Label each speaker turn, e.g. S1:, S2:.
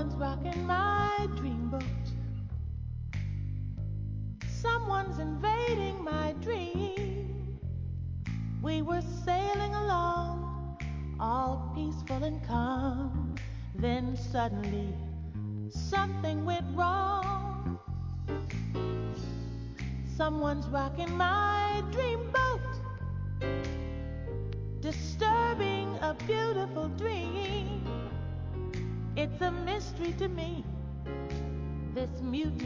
S1: Someone's rocking my dreamboat. Someone's invading my dream. We were sailing along, all peaceful and calm. Then suddenly, something went wrong. Someone's rocking my dreamboat, disturbing a beautiful dream. It's a mystery to me, this mutiny.